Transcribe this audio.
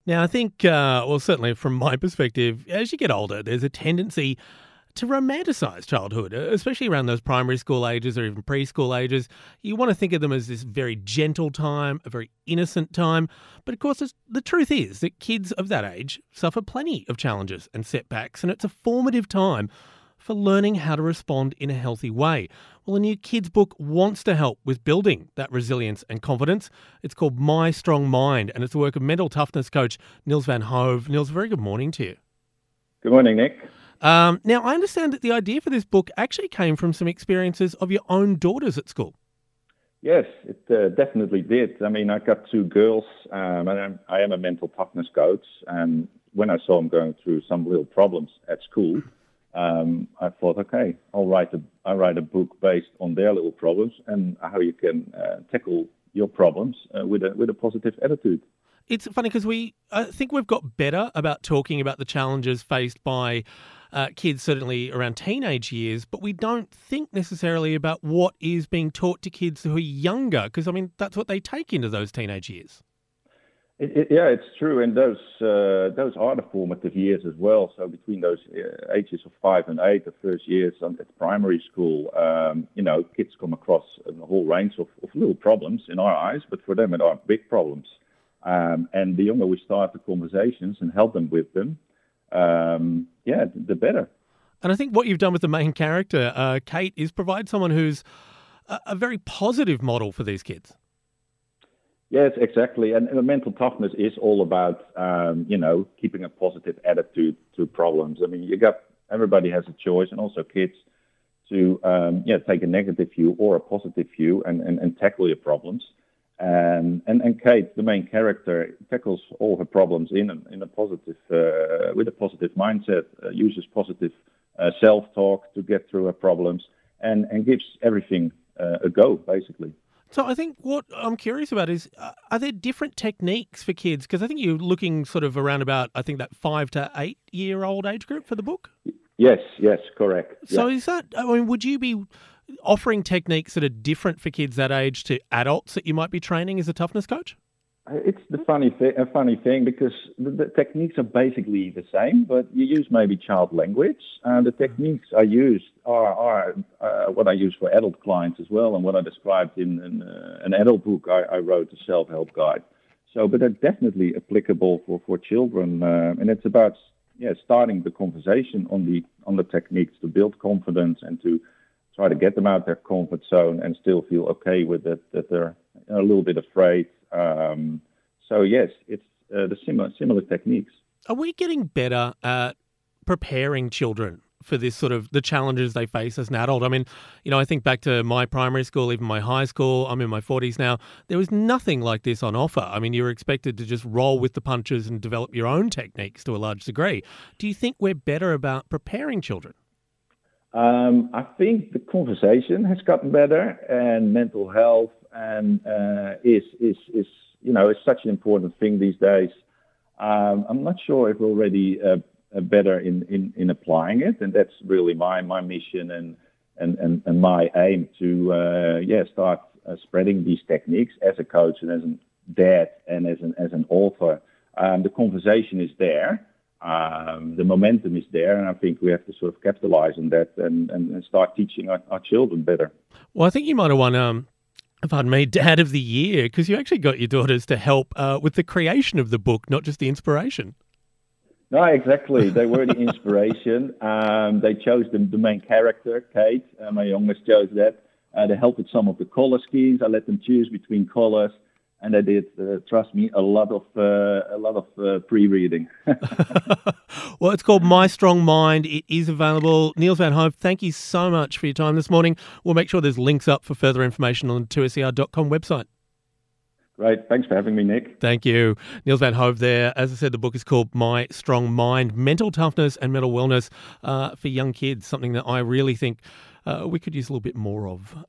Now, I think, certainly from my perspective, as you get older, there's a tendency to romanticise childhood, especially around those primary school ages or even preschool ages. You want to think of them as this very gentle time, a very innocent time. But of course, the truth is that kids of that age suffer plenty of challenges and setbacks, and it's a formative time for learning how to respond in a healthy way. Well, a new kids book wants to help with building that resilience and confidence. It's called My Strong Mind, and it's the work of mental toughness coach Niels van Hove. Niels, very good morning to you. Good morning, Nick. Now, I understand that the idea for this book actually came from some experiences of your own daughters at school. Yes, it definitely did. I mean, I got two girls, and I am a mental toughness coach. And when I saw them going through some little problems at school, I thought, okay, I'll write a book based on their little problems and how you can tackle your problems with a positive attitude. It's funny because I think we've got better about talking about the challenges faced by kids, certainly around teenage years, but we don't think necessarily about what is being taught to kids who are younger, because, I mean, that's what they take into those teenage years. Yeah, it's true, and those are the formative years as well. So between those ages of 5 and 8, the first years at primary school, kids come across a whole range of little problems in our eyes, but for them it are big problems. And the younger we start the conversations and help them with them, the better. And I think what you've done with the main character, Kate, is provide someone who's a very positive model for these kids. Yes, exactly. And mental toughness is all about, keeping a positive attitude to problems. I mean, everybody has a choice, and also kids, to take a negative view or a positive view and tackle your problems. And Kate, the main character, tackles all her problems in a positive, with a positive mindset, uses positive self-talk to get through her problems, and gives everything a go, basically. So I think what I'm curious about is, are there different techniques for kids? Because I think you're looking sort of around about, I think, that 5 to 8 year old age group for the book? Yes, correct. So Yeah. is that, I mean, would you be offering techniques that are different for kids that age to adults that you might be training as a toughness coach? It's a funny thing because the techniques are basically the same, but you use maybe child language. The techniques I use are what I use for adult clients as well, and what I described in an adult book I wrote, the self-help guide. So, but they're definitely applicable for children, and it's about starting the conversation on the techniques to build confidence and to try to get them out their comfort zone and still feel okay with it, that they're a little bit afraid. So yes, it's the similar techniques. Are we getting better at preparing children for this sort of the challenges they face as an adult? I mean, I think back to my primary school, even my high school. I'm in my 40s now. There was nothing like this on offer. I mean, you were expected to just roll with the punches and develop your own techniques to a large degree. Do you think we're better about preparing children? I think the conversation has gotten better, and mental health and is such an important thing these days. I'm not sure if we're already better in applying it, and that's really my mission and my aim to start spreading these techniques as a coach and as a dad and as an author. The conversation is there. The momentum is there, and I think we have to sort of capitalize on that and start teaching our children better. Well, I think you might have won, Dad of the Year, because you actually got your daughters to help with the creation of the book, not just the inspiration. No, exactly. They were the inspiration. They chose the main character, Kate. My youngest chose that. They helped with some of the color schemes. I let them choose between colors. And I did, trust me, a lot of pre-reading. Well, it's called My Strong Mind. It is available. Niels van Hove, thank you so much for your time this morning. We'll make sure there's links up for further information on the 2SER.com website. Great. Thanks for having me, Nick. Thank you. Niels van Hove there. As I said, the book is called My Strong Mind, Mental Toughness and Mental Wellness for young kids, something that I really think we could use a little bit more of